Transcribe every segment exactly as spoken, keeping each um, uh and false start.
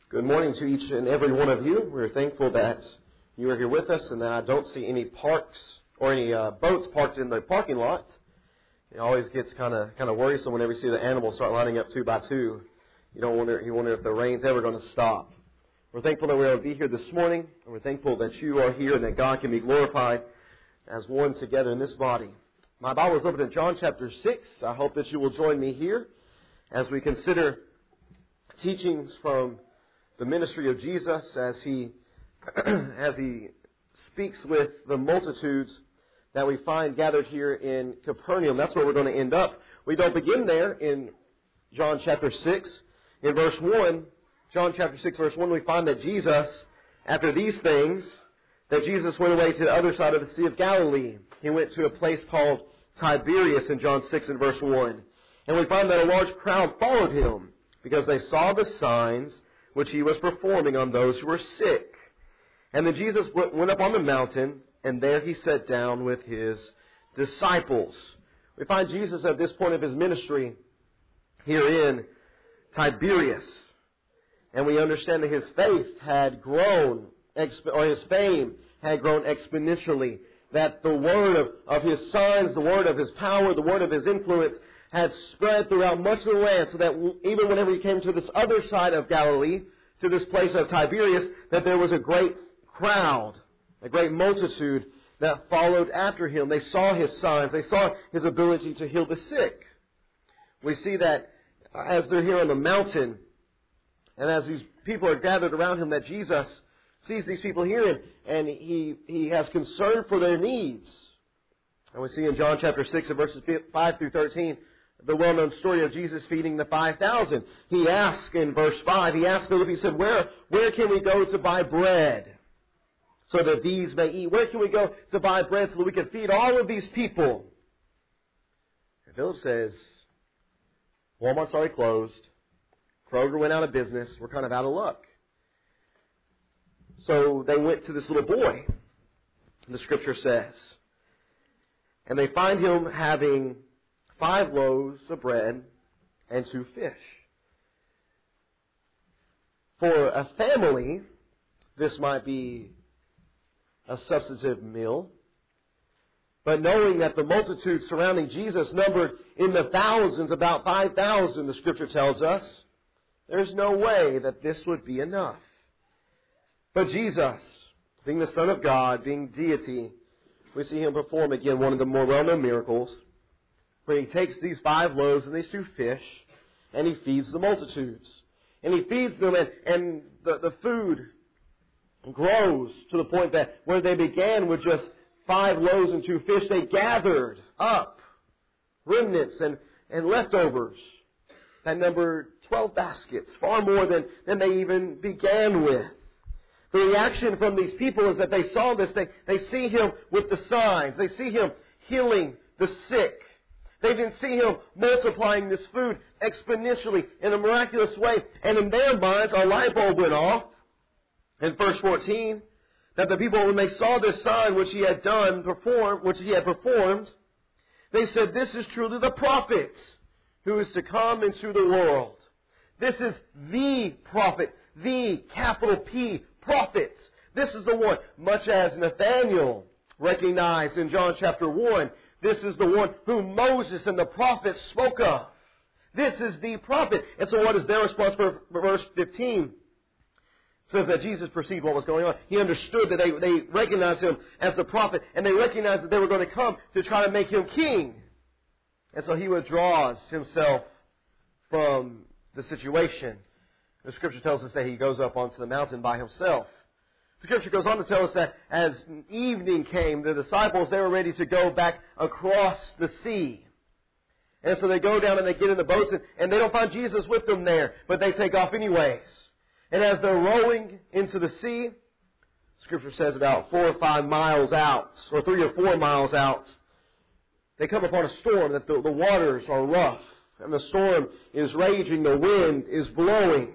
Good morning to each and every one of you. We're thankful that you are here with us and that I don't see any parks or any uh, boats parked in the parking lot. It always gets kind of kind of worrisome whenever you see the animals start lining up two by two. You don't wonder you wonder if the rain's ever going to stop. We're thankful that we're able to be here this morning, and we're thankful that you are here and that God can be glorified as one together in this body. My Bible is open in John chapter six. I hope that you will join me here as we consider teachings from the ministry of Jesus as he as he speaks with the multitudes that we find gathered here in Capernaum. That's where we're going to end up. We don't begin there in John chapter six. In verse one, John chapter six, verse one, we find that Jesus, after these things, that Jesus went away to the other side of the Sea of Galilee. He went to a place called Tiberias in John six and verse one. And we find that a large crowd followed him because they saw the signs which he was performing on those who were sick. And then Jesus went up on the mountain, and there he sat down with his disciples. We find Jesus at this point of his ministry here in Tiberias. And we understand that his faith had grown, or his fame had grown exponentially. That the word of, of his signs, the word of his power, the word of his influence had spread throughout much of the land, so that even whenever he came to this other side of Galilee, to this place of Tiberias, that there was a great crowd, a great multitude that followed after him. They saw his signs. They saw his ability to heal the sick. We see that as they're here on the mountain, and as these people are gathered around him, that Jesus sees these people here, and, and he, he has concern for their needs. And we see in John chapter six and verses five through thirteen, the well-known story of Jesus feeding the five thousand. He asked in verse five, he asked Philip, he said, where, where can we go to buy bread so that these may eat? Where can we go to buy bread so that we can feed all of these people? And Philip says, Walmart's already closed. Kroger went out of business. We're kind of out of luck. So they went to this little boy, the scripture says. And they find him having five loaves of bread and two fish. For a family, this might be a substantive meal. But knowing that the multitude surrounding Jesus numbered in the thousands, about five thousand, the scripture tells us, there's no way that this would be enough. But Jesus, being the Son of God, being deity, we see him perform again one of the more well-known miracles, where he takes these five loaves and these two fish, and he feeds the multitudes. And he feeds them, and, and the, the food grows to the point that where they began with just five loaves and two fish, they gathered up remnants and, and leftovers that numbered twelve baskets, far more than, than they even began with. The reaction from these people is that they saw this. They, they see him with the signs. They see him healing the sick. They even see him multiplying this food exponentially in a miraculous way. And in their minds, a light bulb went off in verse fourteen, that the people, when they saw this sign which he had done, performed, which he had performed, they said, this is truly the prophet who is to come into the world. This is the prophet, the capital P prophet. This is the one, much as Nathanael recognized in John chapter one. This is the one whom Moses and the prophets spoke of. This is the prophet. And so what is their response for verse fifteen? It says that Jesus perceived what was going on. He understood that they, they recognized him as the prophet, and they recognized that they were going to come to try to make him king. And so he withdraws himself from the situation. The scripture tells us that he goes up onto the mountain by himself. The scripture goes on to tell us that as evening came, the disciples, they were ready to go back across the sea. And so they go down and they get in the boats, and, and they don't find Jesus with them there, but they take off anyways. And as they're rowing into the sea, scripture says about four or five miles out, or three or four miles out, they come upon a storm, that the, the waters are rough, and the storm is raging, the wind is blowing.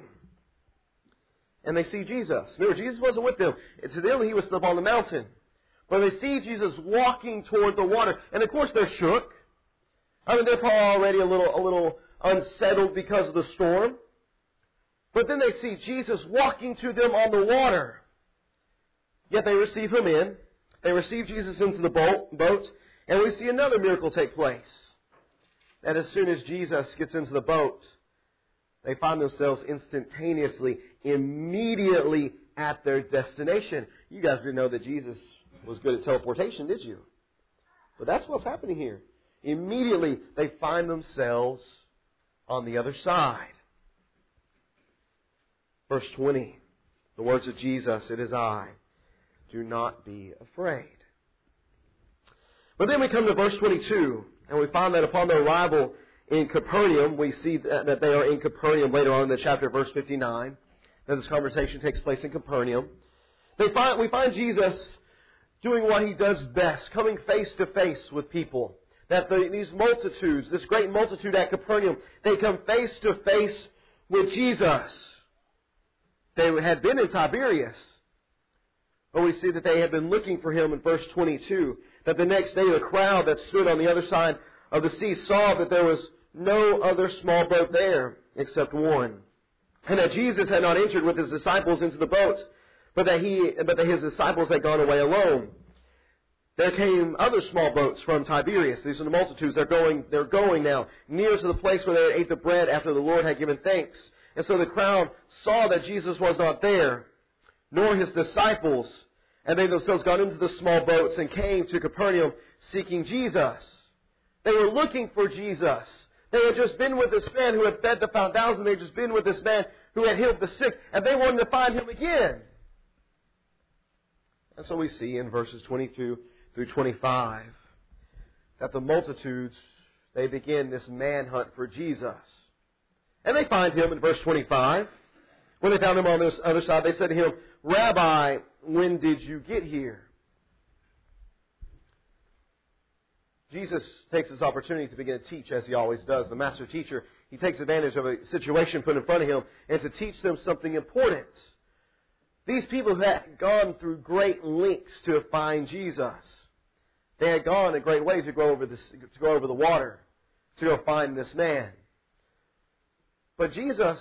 And they see Jesus. Remember, Jesus wasn't with them. To them, he was up on the mountain. But they see Jesus walking toward the water. And of course, they're shook. I mean, they're probably already a little, a little unsettled because of the storm. But then they see Jesus walking to them on the water. Yet they receive Him in. They receive Jesus into the boat, boat, and we see another miracle take place. That as soon as Jesus gets into the boat, they find themselves instantaneously, immediately at their destination. You guys didn't know that Jesus was good at teleportation, did you? But that's what's happening here. Immediately, they find themselves on the other side. Verse twenty, the words of Jesus, "It is I. Do not be afraid." But then we come to verse twenty-two, and we find that upon their arrival in Capernaum, we see that they are in Capernaum later on in the chapter, verse fifty-nine, that this conversation takes place in Capernaum. They find, we find Jesus doing what He does best, coming face to face with people. That the, these multitudes, this great multitude at Capernaum, they come face to face with Jesus. They had been in Tiberias, but we see that they had been looking for Him in verse twenty-two. That the next day the crowd that stood on the other side of the sea saw that there was no other small boat there except one. And that Jesus had not entered with His disciples into the boat, but that he, but that His disciples had gone away alone. There came other small boats from Tiberias. These are the multitudes. They're going, they're going now near to the place where they ate the bread after the Lord had given thanks. And so the crowd saw that Jesus was not there, nor His disciples. And they themselves got into the small boats and came to Capernaum seeking Jesus. They were looking for Jesus. They had just been with this man who had fed the five thousand. They had just been with this man who had healed the sick. And they wanted to find Him again. And so we see in verses twenty-two through twenty-five that the multitudes, they begin this manhunt for Jesus. And they find Him in verse twenty-five. When they found Him on the other side, they said to Him, "Rabbi, when did you get here?" Jesus takes this opportunity to begin to teach, as He always does. The master teacher, He takes advantage of a situation put in front of Him and to teach them something important. These people had gone through great lengths to find Jesus. They had gone a great way to go over this, to go over the water, to go find this man. But Jesus,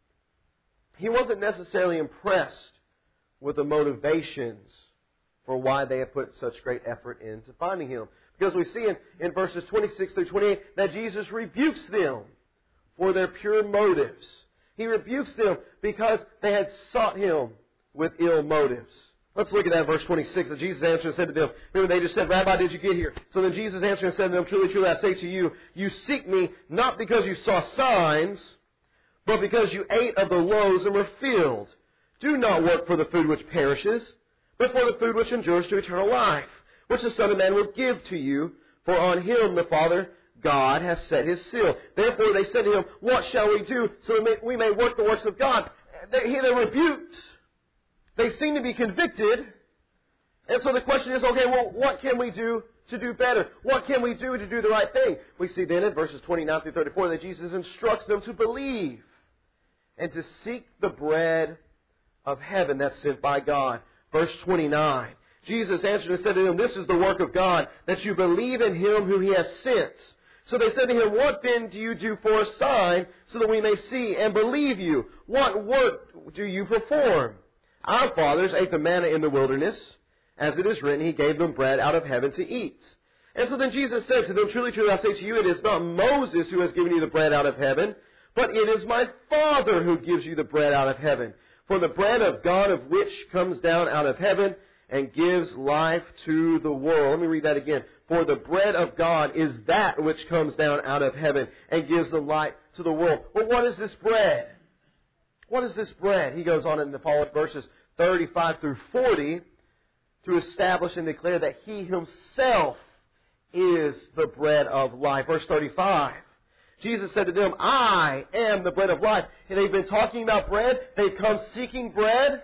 He wasn't necessarily impressed with the motivations for why they had put such great effort into finding Him. Because we see in, in verses twenty-six through twenty-eight that Jesus rebukes them for their pure motives. He rebukes them because they had sought Him with ill motives. Let's look at that verse twenty-six. That Jesus answered and said to them, remember they just said, "Rabbi, did you get here?" So then Jesus answered and said to them, "Truly, truly, I say to you, you seek me not because you saw signs, but because you ate of the loaves and were filled. Do not work for the food which perishes, but for the food which endures to eternal life, which the Son of Man will give to you, for on Him the Father God has set His seal." Therefore they said to Him, "What shall we do so that we may work the works of God?" They, they're rebuked. They seem to be convicted. And so the question is, okay, well, what can we do to do better? What can we do to do the right thing? We see then in verses twenty-nine through thirty-four that Jesus instructs them to believe and to seek the bread of heaven that's sent by God. Verse twenty-nine. Jesus answered and said to them, "This is the work of God, that you believe in Him whom He has sent." So they said to Him, "What then do you do for a sign, so that we may see and believe you? What work do you perform? Our fathers ate the manna in the wilderness. As it is written, He gave them bread out of heaven to eat." And so then Jesus said to them, "Truly, truly, I say to you, it is not Moses who has given you the bread out of heaven, but it is my Father who gives you the bread out of heaven. For the bread of God of which comes down out of heaven and gives life to the world." Let me read that again. "For the bread of God is that which comes down out of heaven and gives the light to the world." Well, what is this bread? What is this bread? He goes on in the following verses thirty-five through forty to establish and declare that He Himself is the bread of life. Verse thirty-five. Jesus said to them, "I am the bread of life." And they've been talking about bread. They've come seeking bread.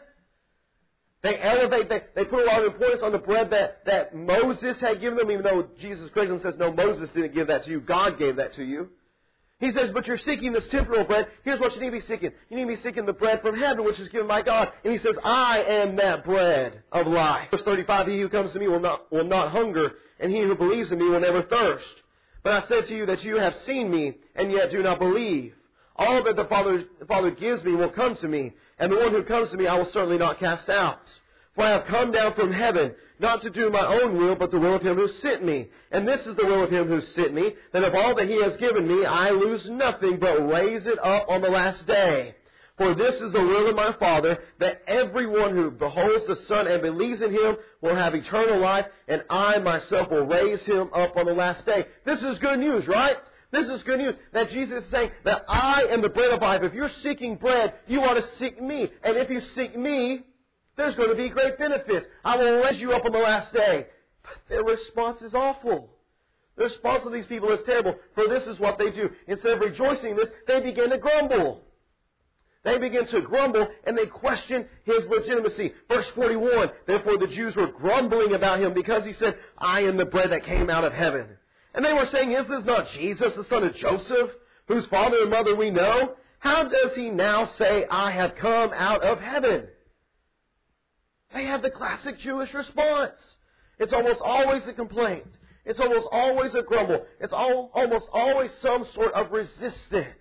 They elevate, they, they put a lot of importance on the bread that, that Moses had given them, even though Jesus Christ says, "No, Moses didn't give that to you. God gave that to you." He says, "But you're seeking this temporal bread. Here's what you need to be seeking. You need to be seeking the bread from heaven, which is given by God." And He says, "I am that bread of life." Verse thirty-five, "He who comes to me will not, will not hunger, and he who believes in me will never thirst. But I said to you that you have seen me, and yet do not believe. All that the Father, the Father gives me will come to me, and the one who comes to me I will certainly not cast out. For I have come down from heaven, not to do my own will, but the will of him who sent me. And this is the will of him who sent me, that of all that he has given me I lose nothing, but raise it up on the last day. For this is the will of my Father, that everyone who beholds the Son and believes in him will have eternal life, and I myself will raise him up on the last day. This is good news, right? This is good news, that Jesus is saying that I am the bread of life. If you're seeking bread, you ought to seek me. And if you seek me, there's going to be great benefits. I will raise you up on the last day. But their response is awful. The response of these people is terrible. For this is what they do. Instead of rejoicing in this, they begin to grumble. They begin to grumble and they question his legitimacy. Verse forty-one, therefore the Jews were grumbling about him because he said, I am the bread that came out of heaven. And they were saying, is this not Jesus, the son of Joseph, whose father and mother we know? How does he now say, I have come out of heaven? They have the classic Jewish response. It's almost always a complaint. It's almost always a grumble. It's all, almost always some sort of resistance.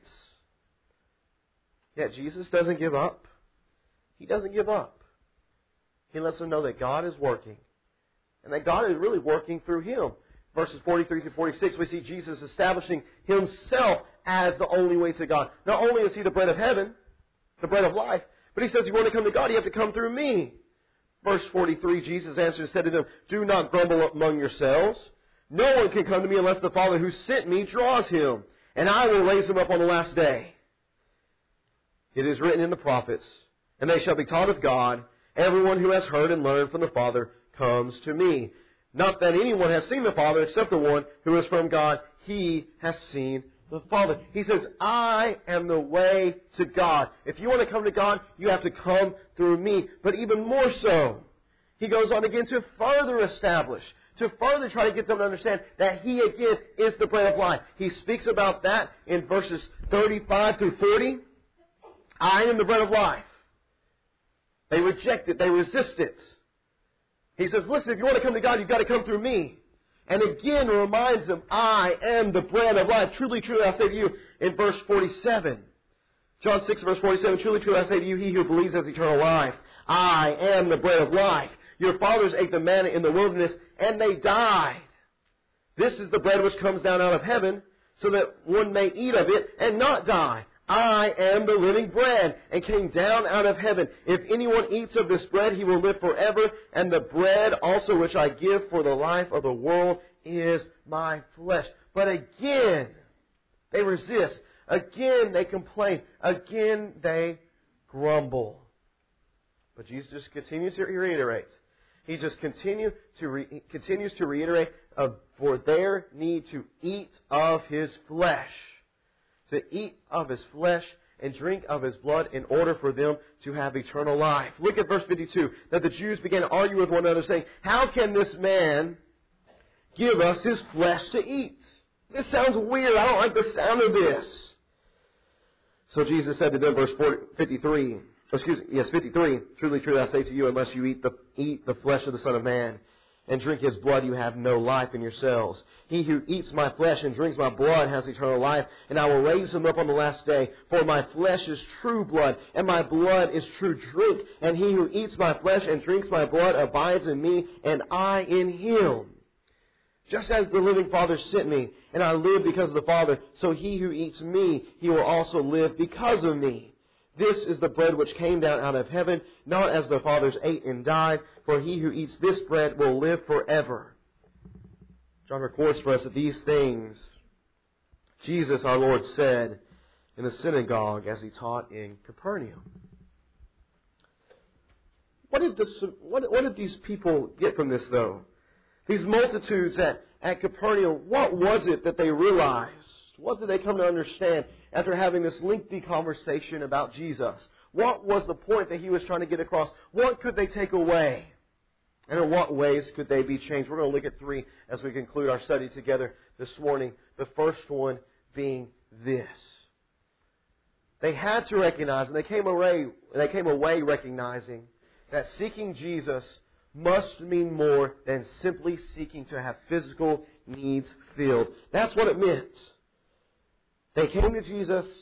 Yet Jesus doesn't give up. He doesn't give up. He lets them know that God is working. And that God is really working through him. Verses forty-three through forty-six, we see Jesus establishing himself as the only way to God. Not only is he the bread of heaven, the bread of life, but he says, you want to come to God, you have to come through me. Verse forty-three, Jesus answered and said to them, do not grumble among yourselves. No one can come to me unless the Father who sent me draws him, and I will raise him up on the last day. It is written in the prophets, and they shall be taught of God. Everyone who has heard and learned from the Father comes to me. Not that anyone has seen the Father except the one who is from God. He has seen the Father. He says, I am the way to God. If you want to come to God, you have to come through me. But even more so, he goes on again to further establish, to further try to get them to understand that he again is the bread of life. He speaks about that in verses thirty-five through forty. I am the bread of life. They reject it. They resist it. He says, listen, if you want to come to God, you've got to come through me. And again reminds them, I am the bread of life. Truly, truly, I say to you, in verse forty-seven. John six, verse forty-seven, truly, truly, I say to you, he who believes has eternal life. I am the bread of life. Your fathers ate the manna in the wilderness, and they died. This is the bread which comes down out of heaven, so that one may eat of it and not die. I am the living bread, and came down out of heaven. If anyone eats of this bread, he will live forever. And the bread also which I give for the life of the world is my flesh. But again, they resist. Again, they complain. Again, they grumble. But Jesus just continues to reiterate. He just continue to re, continues to reiterate uh, for their need to eat of his flesh. To eat of his flesh and drink of his blood in order for them to have eternal life. Look at verse fifty-two. That the Jews began to argue with one another, saying, how can this man give us his flesh to eat? This sounds weird. I don't like the sound of this. So Jesus said to them, verse fifty-three, excuse me, yes, fifty-three, truly, truly, I say to you, unless you eat the, eat the flesh of the Son of Man and drink his blood, you have no life in yourselves. He who eats my flesh and drinks my blood has eternal life, and I will raise him up on the last day. For my flesh is true blood, and my blood is true drink. And he who eats my flesh and drinks my blood abides in me, and I in him. Just as the living Father sent me, and I live because of the Father, so he who eats me, he will also live because of me. This is the bread which came down out of heaven, not as the fathers ate and died, for he who eats this bread will live forever. John records for us that these things Jesus our Lord said in the synagogue as he taught in Capernaum. What did, this, what, what did these people get from this, though? These multitudes at, at Capernaum, what was it that they realized? What did they come to understand after having this lengthy conversation about Jesus? What was the point that he was trying to get across? What could they take away? And in what ways could they be changed? We're going to look at three as we conclude our study together this morning. The first one being this. They had to recognize, and they came away, they came away recognizing that seeking Jesus must mean more than simply seeking to have physical needs filled. That's what it meant. They came to Jesus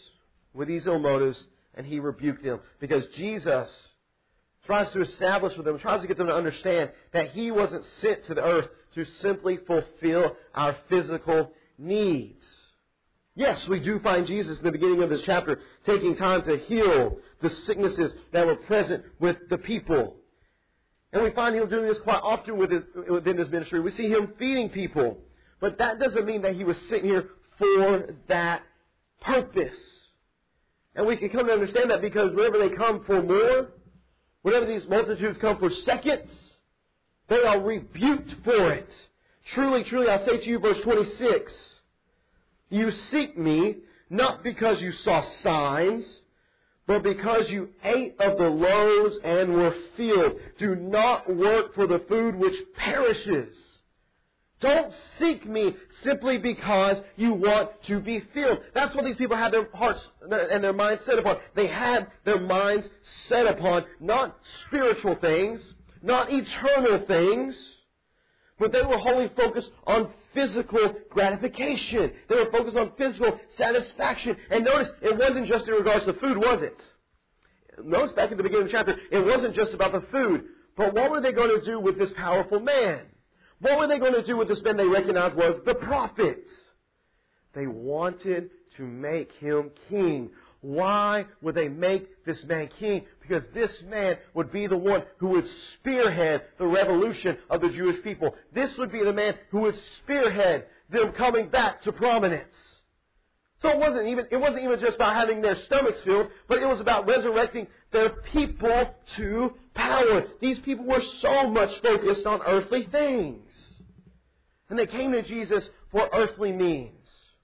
with these ill motives, and He rebuked them. Because Jesus tries to establish with them, tries to get them to understand that He wasn't sent to the earth to simply fulfill our physical needs. Yes, we do find Jesus in the beginning of this chapter taking time to heal the sicknesses that were present with the people. And we find Him doing this quite often with his, within His ministry. We see Him feeding people. But that doesn't mean that He was sitting here for that purpose. And we can come to understand that because whenever they come for more, whenever these multitudes come for seconds, they are rebuked for it. Truly, truly, I say to you, verse twenty-six, you seek me not because you saw signs, but because you ate of the loaves and were filled. Do not work for the food which perishes. Don't seek me simply because you want to be filled. That's what these people had their hearts and their minds set upon. They had their minds set upon not spiritual things, not eternal things, but they were wholly focused on physical gratification. They were focused on physical satisfaction. And notice, it wasn't just in regards to food, was it? Notice back at the beginning of the chapter, it wasn't just about the food. But what were they going to do with this powerful man? What were they going to do with this man they recognized was the prophet? They wanted to make him king. Why would they make this man king? Because this man would be the one who would spearhead the revolution of the Jewish people. This would be the man who would spearhead them coming back to prominence. So it wasn't even, it wasn't even just about having their stomachs filled, but it was about resurrecting their people to power. These people were so much focused on earthly things. And they came to Jesus for earthly means.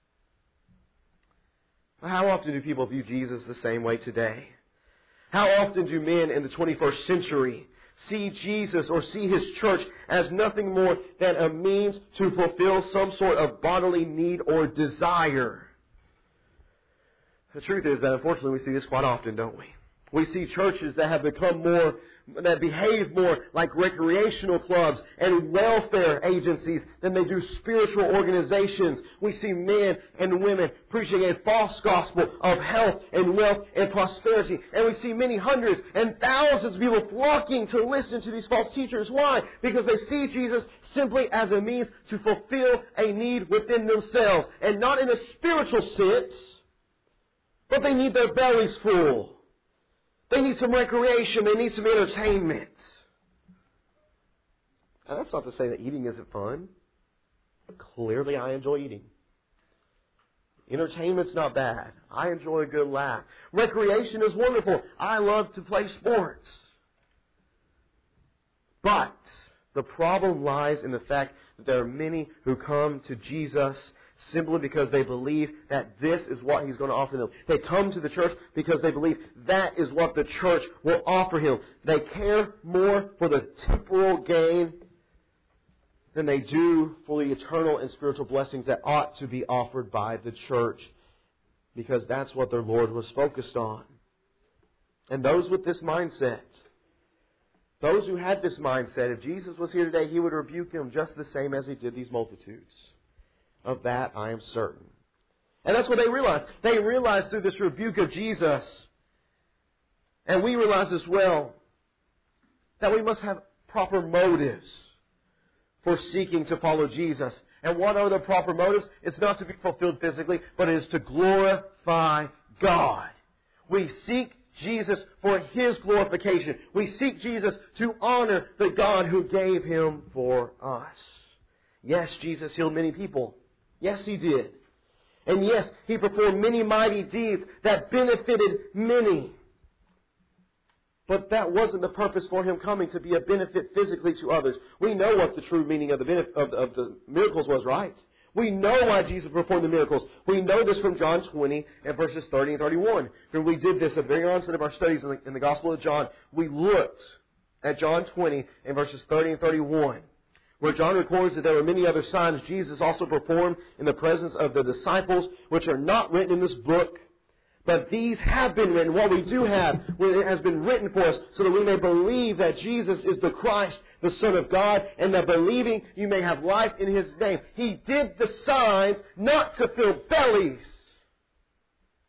How often do people view Jesus the same way today? How often do men in the twenty-first century see Jesus or see His church as nothing more than a means to fulfill some sort of bodily need or desire? The truth is that unfortunately we see this quite often, don't we? We see churches that have become more, that behave more like recreational clubs and welfare agencies than they do spiritual organizations. We see men and women preaching a false gospel of health and wealth and prosperity. And we see many hundreds and thousands of people flocking to listen to these false teachers. Why? Because they see Jesus simply as a means to fulfill a need within themselves. And not in a spiritual sense, but they need their bellies full. They need some recreation. They need some entertainment. And that's not to say that eating isn't fun. Clearly, I enjoy eating. Entertainment's not bad. I enjoy a good laugh. Recreation is wonderful. I love to play sports. But the problem lies in the fact that there are many who come to Jesus simply because they believe that this is what He's going to offer them. They come to the church because they believe that is what the church will offer him. They care more for the temporal gain than they do for the eternal and spiritual blessings that ought to be offered by the church, because that's what their Lord was focused on. And those with this mindset, those who had this mindset, if Jesus was here today, He would rebuke them just the same as He did these multitudes. Of that I am certain. And that's what they realized. They realized through this rebuke of Jesus, and we realize as well, that we must have proper motives for seeking to follow Jesus. And what are the proper motives? It's not to be fulfilled physically, but it is to glorify God. We seek Jesus for His glorification. We seek Jesus to honor the God who gave Him for us. Yes, Jesus healed many people. Yes, He did. And yes, He performed many mighty deeds that benefited many. But that wasn't the purpose for Him coming, to be a benefit physically to others. We know what the true meaning of the, benef- of, of the miracles was, right? We know why Jesus performed the miracles. We know this from John twenty and verses thirty and thirty-one. When we did this at the very onset of our studies in the, in the Gospel of John, we looked at John twenty and verses thirty and thirty-one. Where John records that there were many other signs Jesus also performed in the presence of the disciples, which are not written in this book. But these have been written. What we do have, it has been written for us, so that we may believe that Jesus is the Christ, the Son of God, and that believing you may have life in His name. He did the signs not to fill bellies,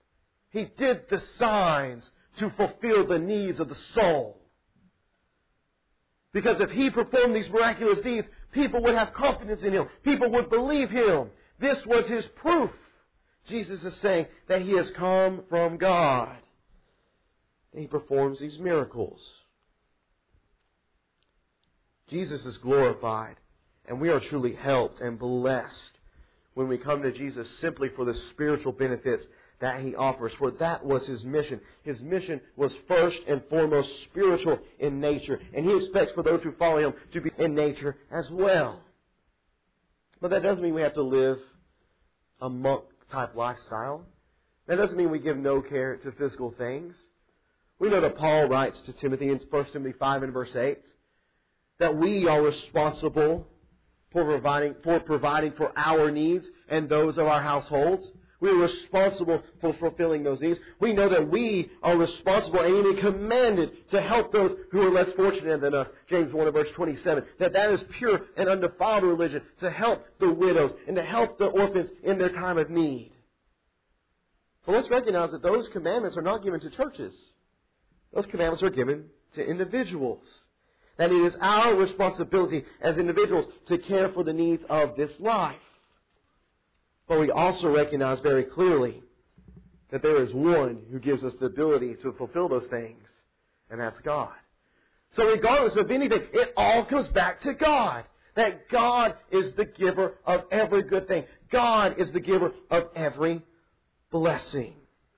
He did the signs to fulfill the needs of the soul. Because if He performed these miraculous deeds, people would have confidence in Him. People would believe Him. This was His proof. Jesus is saying that He has come from God. And He performs these miracles. Jesus is glorified, and we are truly helped and blessed when we come to Jesus simply for the spiritual benefits that He offers. For that was His mission. His mission was first and foremost spiritual in nature. And He expects for those who follow Him to be in nature as well. But that doesn't mean we have to live a monk-type lifestyle. That doesn't mean we give no care to physical things. We know that Paul writes to Timothy in First Timothy five and verse eight that we are responsible for providing, for providing for our needs and those of our households. We are responsible for fulfilling those needs. We know that we are responsible and even commanded to help those who are less fortunate than us. James one and verse twenty-seven. That that is pure and undefiled religion, to help the widows and to help the orphans in their time of need. But let's recognize that those commandments are not given to churches. Those commandments are given to individuals. That it is our responsibility as individuals to care for the needs of this life. But we also recognize very clearly that there is one who gives us the ability to fulfill those things, and that's God. So regardless of anything, it all comes back to God. That God is the giver of every good thing. God is the giver of every blessing.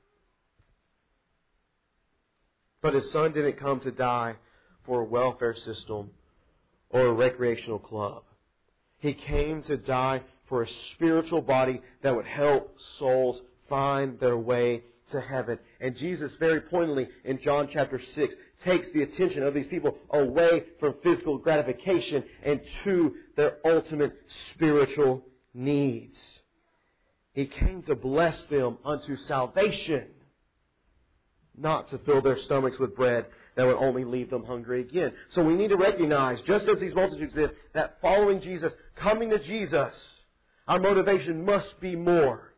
But His Son didn't come to die for a welfare system or a recreational club. He came to die for a spiritual body that would help souls find their way to heaven. And Jesus very pointedly in John chapter six takes the attention of these people away from physical gratification and to their ultimate spiritual needs. He came to bless them unto salvation, not to fill their stomachs with bread that would only leave them hungry again. So we need to recognize, just as these multitudes did, that following Jesus, coming to Jesus, our motivation must be more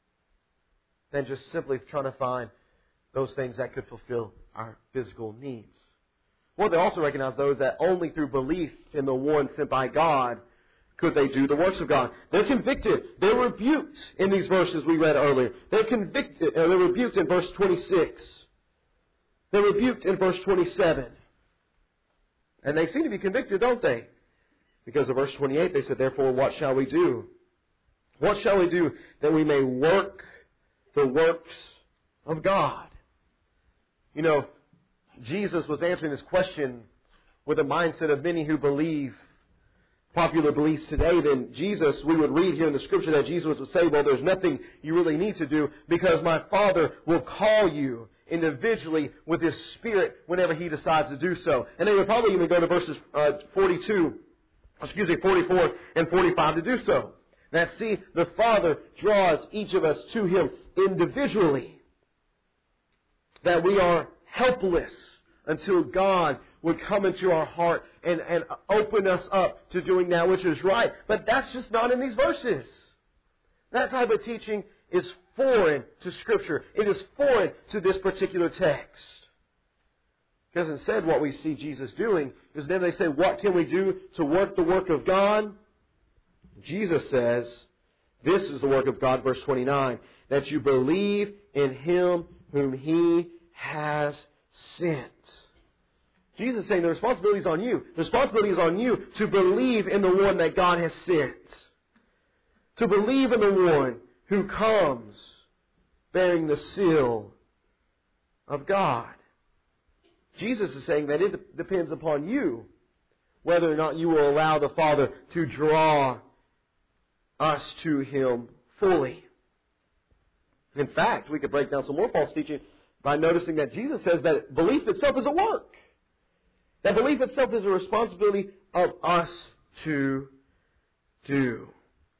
than just simply trying to find those things that could fulfill our physical needs. Well, they also recognize those that only through belief in the one sent by God could they do the works of God. They're convicted. They're rebuked in these verses we read earlier. They're convicted. Uh, they're rebuked in verse twenty-six. They're rebuked in verse twenty-seven. And they seem to be convicted, don't they? Because of verse twenty-eight, they said, therefore, what shall we do? What shall we do that we may work the works of God? You know, Jesus was answering this question with the mindset of many who believe popular beliefs today. Then Jesus, we would read here in the Scripture that Jesus would say, well, there's nothing you really need to do because my Father will call you individually with His Spirit whenever He decides to do so. And they would probably even go to verses uh, forty-two, excuse me, forty-four and forty-five to do so. That, see, the Father draws each of us to Him individually. That we are helpless until God would come into our heart and, and open us up to doing that which is right. But that's just not in these verses. That type of teaching is foreign to Scripture. It is foreign to this particular text. Because instead what we see Jesus doing is then they say, what can we do to work the work of God? Jesus says, this is the work of God, verse twenty-nine, that you believe in Him whom He has sent. Jesus is saying the responsibility is on you. The responsibility is on you to believe in the one that God has sent. To believe in the one who comes bearing the seal of God. Jesus is saying that it depends upon you whether or not you will allow the Father to draw us to Him fully. In fact, we could break down some more false teaching by noticing that Jesus says that belief itself is a work. That belief itself is a responsibility of us to do.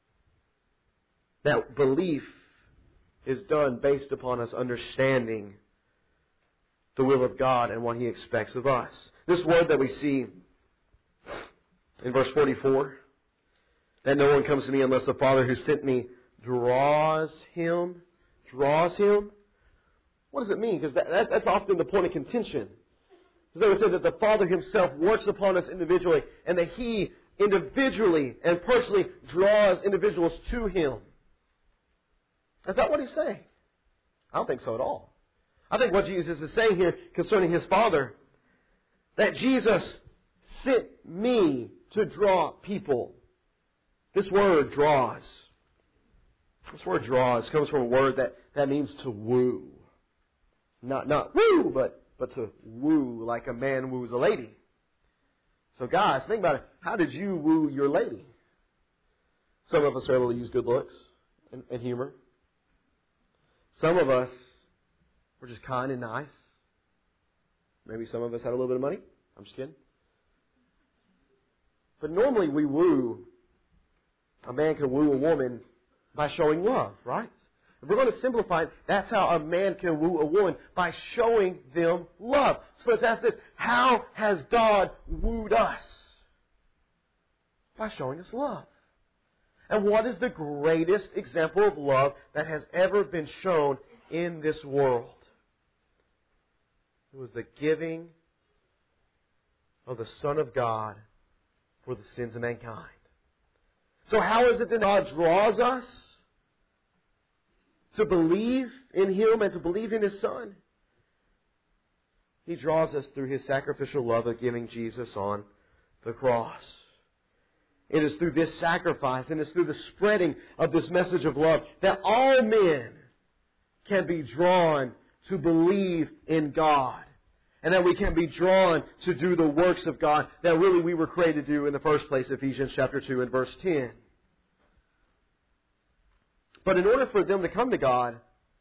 That belief is done based upon us understanding the will of God and what He expects of us. This word that we see in verse forty-four, that no one comes to me unless the Father who sent me draws him, draws him. What does it mean? Because that, that, that's often the point of contention. Because they would say that the Father Himself works upon us individually, and that He individually and personally draws individuals to Him. That's not what He's saying. I don't think so at all. I think what Jesus is saying here concerning His Father, that Jesus sent me to draw people. This word draws. This word draws comes from a word that, that means to woo. Not not woo, but, but to woo like a man woos a lady. So guys, think about it. How did you woo your lady? Some of us are able to use good looks and, and humor. Some of us were just kind and nice. Maybe some of us had a little bit of money. I'm just kidding. But normally we woo, a man can woo a woman by showing love, right? If we're going to simplify it, that's how a man can woo a woman, by showing them love. So let's ask this, how has God wooed us? By showing us love. And what is the greatest example of love that has ever been shown in this world? It was the giving of the Son of God for the sins of mankind. So how is it that God draws us to believe in Him and to believe in His Son? He draws us through His sacrificial love of giving Jesus on the cross. It is through this sacrifice and it's through the spreading of this message of love that all men can be drawn to believe in God. And that we can be drawn to do the works of God that really we were created to do in the first place, Ephesians chapter two and verse ten. But in order for them to come to God,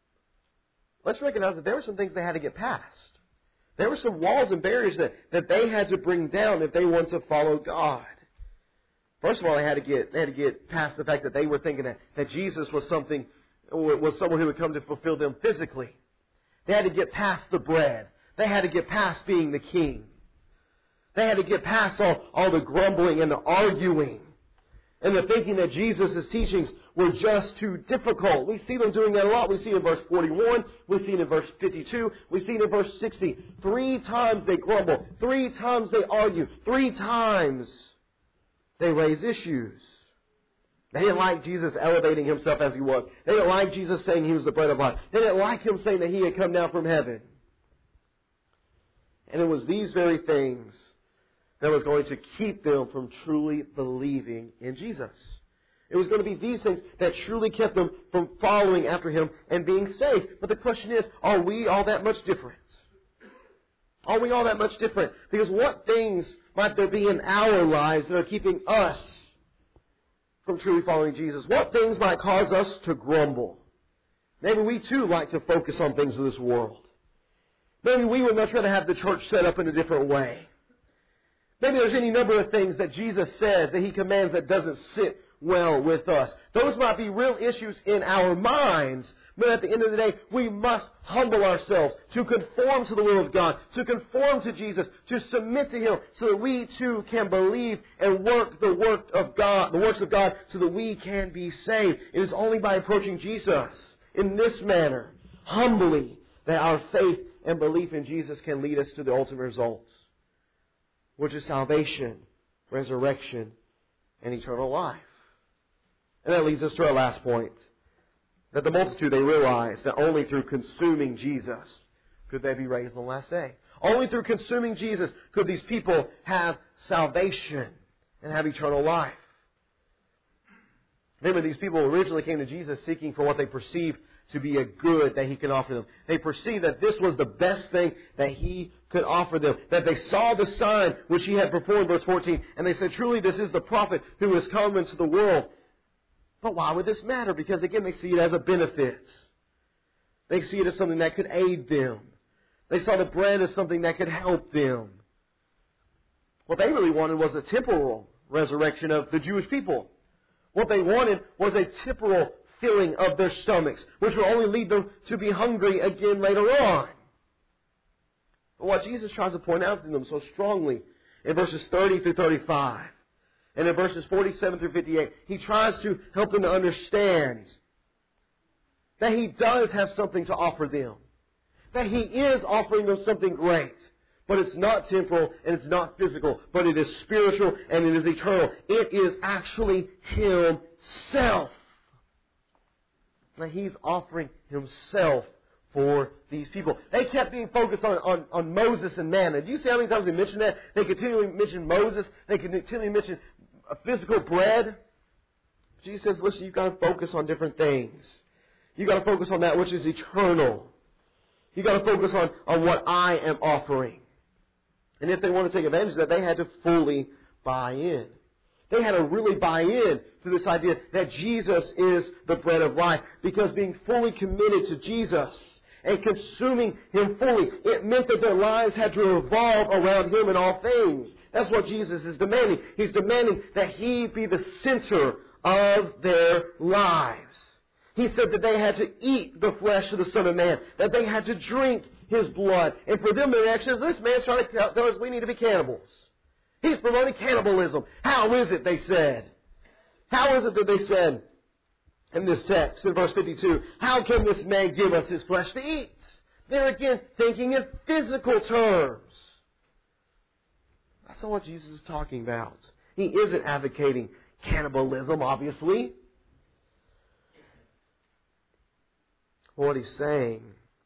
let's recognize that there were some things they had to get past. There were some walls and barriers that, that they had to bring down if they wanted to follow God. First of all, they had to get they had to get past the fact that they were thinking that, that Jesus was something was someone who would come to fulfill them physically. They had to get past the bread. They had to get past being the king. They had to get past all, all the grumbling and the arguing and the thinking that Jesus' teachings were just too difficult. We see them doing that a lot. We see it in verse forty-one. We see it in verse fifty-two. We see it in verse sixty. Three times they grumble. Three times they argue. Three times they raise issues. They didn't like Jesus elevating Himself as He was. They didn't like Jesus saying He was the bread of life. They didn't like Him saying that He had come down from heaven. And it was these very things that was going to keep them from truly believing in Jesus. It was going to be these things that truly kept them from following after Him and being saved. But the question is, are we all that much different? Are we all that much different? Because what things might there be in our lives that are keeping us from truly following Jesus? What things might cause us to grumble? Maybe we too like to focus on things of this world. Maybe we would much rather have the church set up in a different way. Maybe there's any number of things that Jesus says that He commands that doesn't sit well with us. Those might be real issues in our minds, but at the end of the day, we must humble ourselves to conform to the will of God, to conform to Jesus, to submit to Him, so that we too can believe and work the work of God, the works of God, so that we can be saved. It is only by approaching Jesus in this manner, humbly, that our faith and belief in Jesus can lead us to the ultimate results, which is salvation, resurrection, and eternal life. And that leads us to our last point. That the multitude, they realized that only through consuming Jesus could they be raised on the last day. Only through consuming Jesus could these people have salvation and have eternal life. Remember, these people originally came to Jesus seeking for what they perceived to be a good that He could offer them. They perceived that this was the best thing that He could offer them. That they saw the sign which He had performed, verse fourteen, and they said, truly this is the prophet who has come into the world. But why would this matter? Because again, they see it as a benefit. They see it as something that could aid them. They saw the bread as something that could help them. What they really wanted was a temporal resurrection of the Jewish people. What they wanted was a temporal filling of their stomachs, which will only lead them to be hungry again later on. But what Jesus tries to point out to them so strongly in verses thirty through thirty-five, and in verses forty-seven through fifty-eight, He tries to help them to understand that He does have something to offer them. that He is offering them something great. But it's not temporal and it's not physical, but it is spiritual and it is eternal. It is actually Himself. Now He's offering Himself for these people. They kept being focused on, on, on Moses and manna. Do you see how many times they mention that? They continually mention Moses. They continually mention a physical bread. Jesus says, listen, you've got to focus on different things. You've got to focus on that which is eternal. You've got to focus on, on what I am offering. And if they want to take advantage of that, they had to fully buy in. They had to really buy in to this idea that Jesus is the bread of life. Because being fully committed to Jesus and consuming Him fully, it meant that their lives had to revolve around Him in all things. That's what Jesus is demanding. He's demanding that He be the center of their lives. He said that they had to eat the flesh of the Son of Man, that they had to drink His blood. And for them, their reaction is, this man's trying to tell us we need to be cannibals. He's promoting cannibalism. How is it, they said? How is it that they said in this text, in verse fifty-two, how can this man give us his flesh to eat? They're again thinking in physical terms. That's not what Jesus is talking about. He isn't advocating cannibalism, obviously. What He's saying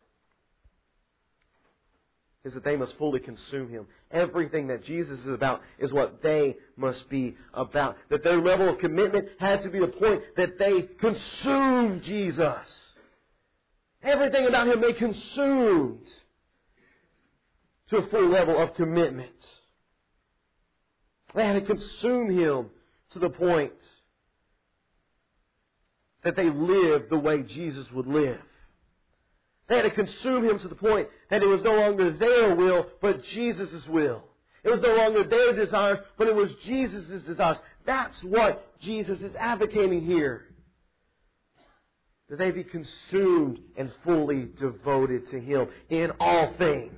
is that they must fully consume Him. Everything that Jesus is about is what they must be about. That their level of commitment had to be the point that they consume Jesus. Everything about Him they consumed to a full level of commitment. They had to consume Him to the point that they lived the way Jesus would live. They had to consume Him to the point that it was no longer their will, but Jesus' will. It was no longer their desires, but it was Jesus' desires. That's what Jesus is advocating here. That they be consumed and fully devoted to Him in all things.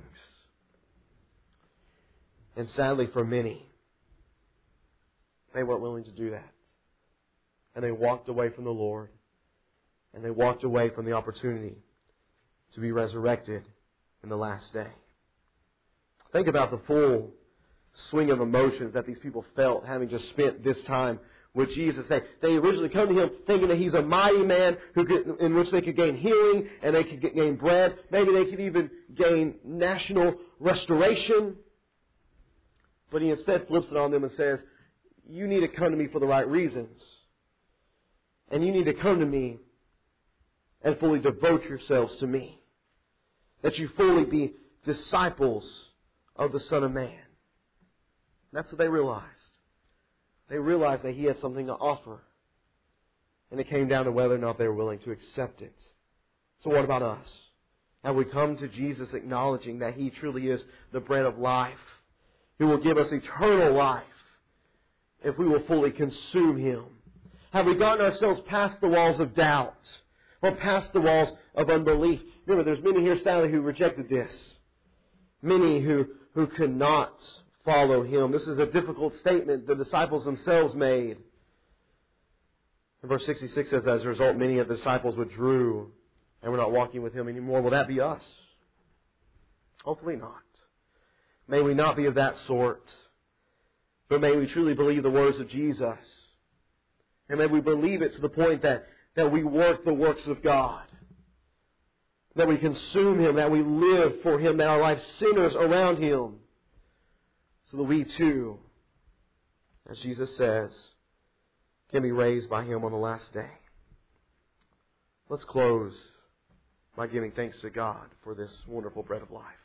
And sadly for many, they weren't willing to do that. And they walked away from the Lord. And they walked away from the opportunity to be resurrected in the last day. Think about the full swing of emotions that these people felt having just spent this time with Jesus. They, they originally come to Him thinking that He's a mighty man who could, in which they could gain healing and they could gain bread. Maybe they could even gain national restoration. But He instead flips it on them and says, you need to come to me for the right reasons. And you need to come to me and fully devote yourselves to me. That you fully be disciples of the Son of Man. That's what they realized. They realized that He had something to offer. And it came down to whether or not they were willing to accept it. So what about us? Have we come to Jesus acknowledging that He truly is the bread of life, who will give us eternal life if we will fully consume Him? Have we gotten ourselves past the walls of doubt or past the walls of unbelief? Remember, there's many here, sadly, who rejected this. Many who, who could not follow Him. This is a difficult statement the disciples themselves made. And verse sixty-six says, as a result, many of the disciples withdrew and were not walking with Him anymore. Will that be us? Hopefully not. May we not be of that sort. But may we truly believe the words of Jesus. And may we believe it to the point that, that we work the works of God. That we consume Him, that we live for Him, that our life centers around Him. So that we too, as Jesus says, can be raised by Him on the last day. Let's close by giving thanks to God for this wonderful bread of life.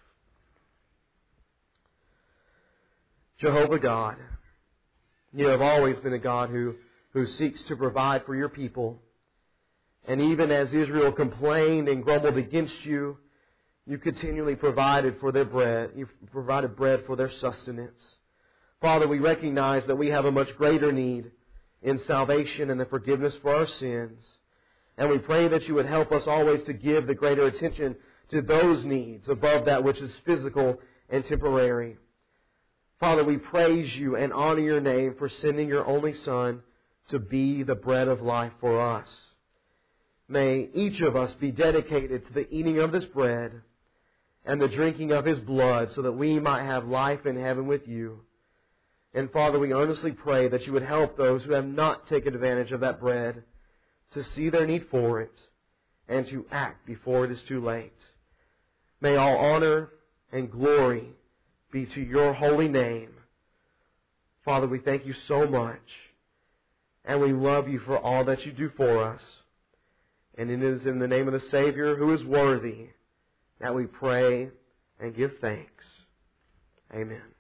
Jehovah God, You have always been a God who, who seeks to provide for Your people. And even as Israel complained and grumbled against You, You continually provided for their bread. You provided bread for their sustenance. Father, we recognize that we have a much greater need in salvation and the forgiveness for our sins. And we pray that You would help us always to give the greater attention to those needs above that which is physical and temporary. Father, we praise You and honor Your name for sending Your only Son to be the bread of life for us. May each of us be dedicated to the eating of this bread and the drinking of His blood so that we might have life in heaven with You. And Father, we earnestly pray that You would help those who have not taken advantage of that bread to see their need for it and to act before it is too late. May all honor and glory be to Your holy name. Father, we thank You so much, and we love You for all that You do for us. And it is in the name of the Savior who is worthy that we pray and give thanks. Amen.